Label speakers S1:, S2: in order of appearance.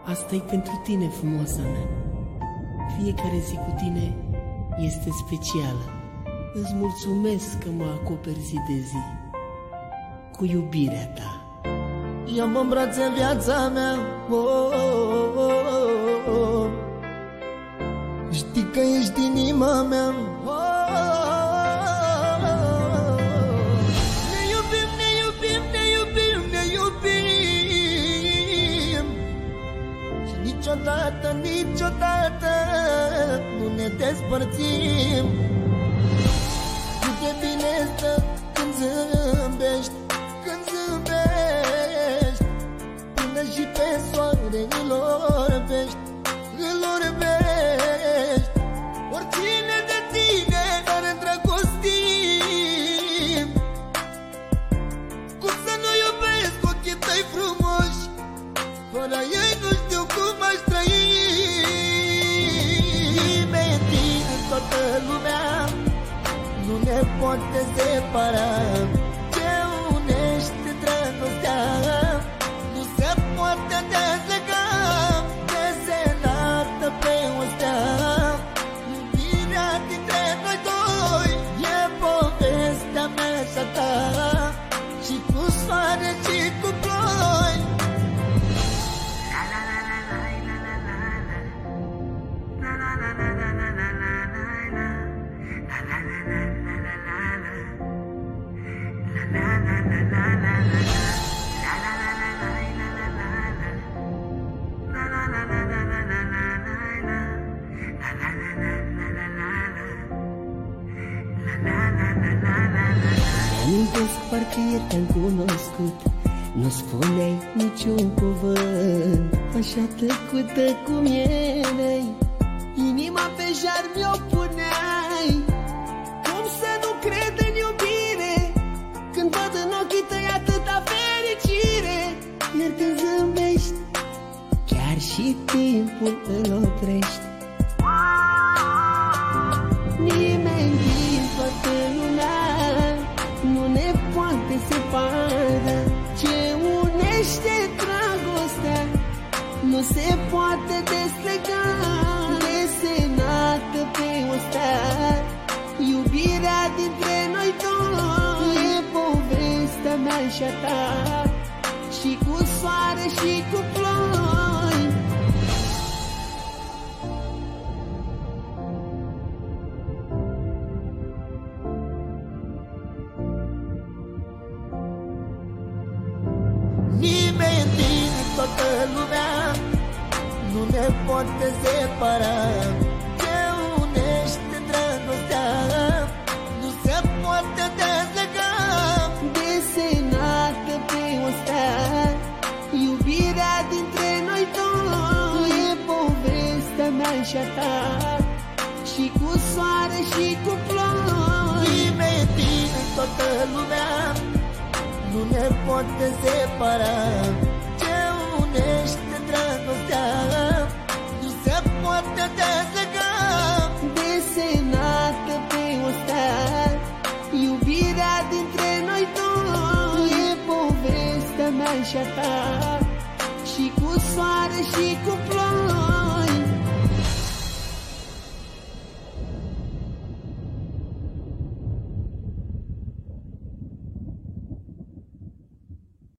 S1: Asta-i pentru tine, frumoasa mea. Fiecare zi cu tine este specială. Îți mulțumesc că mă acoperi zi de zi cu iubirea ta.
S2: Ia-mă în brațe în viața mea, știi că ești inima mea. Ne iubim, ne iubim, ne iubim, ne iubim și niciodată, niciodată nu ne despărțim. Cât de bine stă când zâmbești, când zâmbești, până și pe soare îl orbești, îl orbești. Oricine de tine n-ar îndrăgostim, cum să nu iubesc ochii tăi frumoși, fără ei nu știu cum aș trăi. Nimeni din toată lumea nu ne poate separa. Ce unește dragostea nu se poate dezlega. Desenată pe o stea, iubirea dintre noi doi e povestea mea și a ta, și cu soare și cu ploi.
S1: Mi-amintesc parcă ieri te-am cunoscut, nu spuneai niciun cuvânt, așa tăcută cum erai, inima pe jar mi-o puneai. Cum să nu cred în iubire când văd în ochii tăi atâta fericire? Iar când zâmbești, chiar și timpul îl oprești. Nimeni din toată lumea nu ne poate separa. Ce unește dragostea nu se poate deslega. Desenată pe o stea, iubirea dintre noi doi e povestea mea și a ta, și cu soare și cu ploi.
S2: Nimeni din toată lumea nu ne poate separa. Ce unește dragostea nu se poate dezlega.
S1: Desenată pe o stea, iubirea dintre noi doi e povestea mea și a ta, și cu soare și cu ploi.
S2: Nimeni din toată lumea nu ne poate separa. Ce unește dragostea nu se poate dezlega.
S1: Desenată pe o stea, iubirea dintre noi doi e povestea mea și a ta, și cu soare și cu ploi.